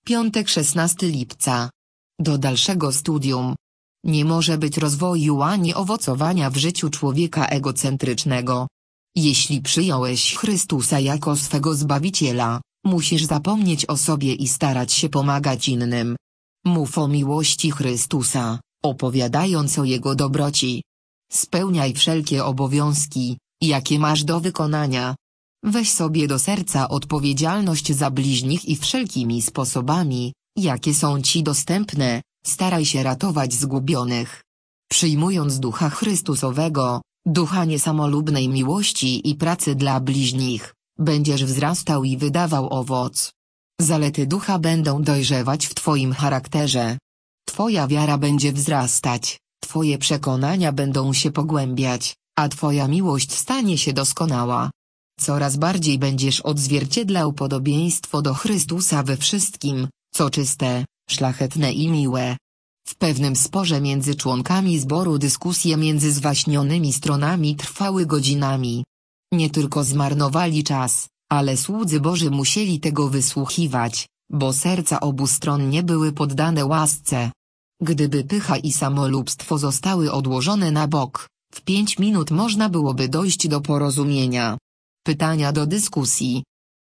Piątek 16 lipca. Do dalszego studium. Nie może być rozwoju ani owocowania w życiu człowieka egocentrycznego. Jeśli przyjąłeś Chrystusa jako swego Zbawiciela, musisz zapomnieć o sobie i starać się pomagać innym. Mów o miłości Chrystusa, opowiadając o Jego dobroci. Spełniaj wszelkie obowiązki, jakie masz do wykonania. Weź sobie do serca odpowiedzialność za bliźnich i wszelkimi sposobami, jakie są ci dostępne, staraj się ratować zgubionych. Przyjmując Ducha Chrystusowego, ducha niesamolubnej miłości i pracy dla bliźnich, będziesz wzrastał i wydawał owoc. Zalety ducha będą dojrzewać w twoim charakterze. Twoja wiara będzie wzrastać, twoje przekonania będą się pogłębiać, a twoja miłość stanie się doskonała. Coraz bardziej będziesz odzwierciedlał podobieństwo do Chrystusa we wszystkim, co czyste, szlachetne i miłe. W pewnym sporze między członkami zboru dyskusje między zwaśnionymi stronami trwały godzinami. Nie tylko zmarnowali czas, ale słudzy Boży musieli tego wysłuchiwać, bo serca obu stron nie były poddane łasce. Gdyby pycha i samolubstwo zostały odłożone na bok, w 5 minut można byłoby dojść do porozumienia. Pytania do dyskusji.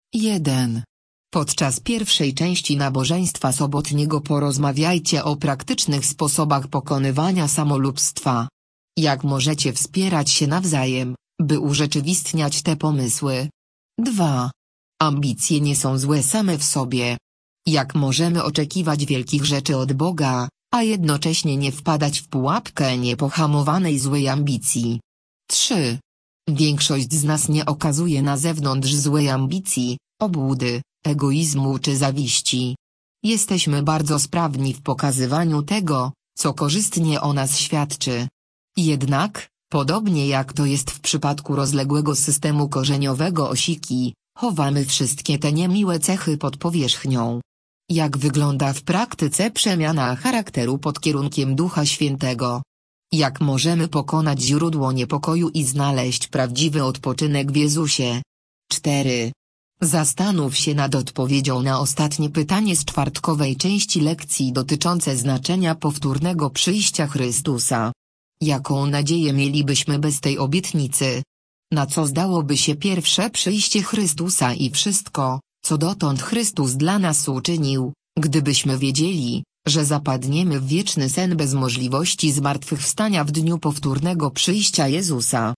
1. Podczas pierwszej części nabożeństwa sobotniego porozmawiajcie o praktycznych sposobach pokonywania samolubstwa. Jak możecie wspierać się nawzajem, by urzeczywistniać te pomysły? 2. Ambicje nie są złe same w sobie. Jak możemy oczekiwać wielkich rzeczy od Boga, a jednocześnie nie wpadać w pułapkę niepohamowanej złej ambicji? 3. Większość z nas nie okazuje na zewnątrz złej ambicji, obłudy, egoizmu czy zawiści. Jesteśmy bardzo sprawni w pokazywaniu tego, co korzystnie o nas świadczy. Jednak, podobnie jak to jest w przypadku rozległego systemu korzeniowego osiki, chowamy wszystkie te niemiłe cechy pod powierzchnią. Jak wygląda w praktyce przemiana charakteru pod kierunkiem Ducha Świętego? Jak możemy pokonać źródło niepokoju i znaleźć prawdziwy odpoczynek w Jezusie? 4. Zastanów się nad odpowiedzią na ostatnie pytanie z czwartkowej części lekcji dotyczące znaczenia powtórnego przyjścia Chrystusa. Jaką nadzieję mielibyśmy bez tej obietnicy? Na co zdałoby się pierwsze przyjście Chrystusa i wszystko, co dotąd Chrystus dla nas uczynił, gdybyśmy wiedzieli, że zapadniemy w wieczny sen bez możliwości zmartwychwstania w dniu powtórnego przyjścia Jezusa?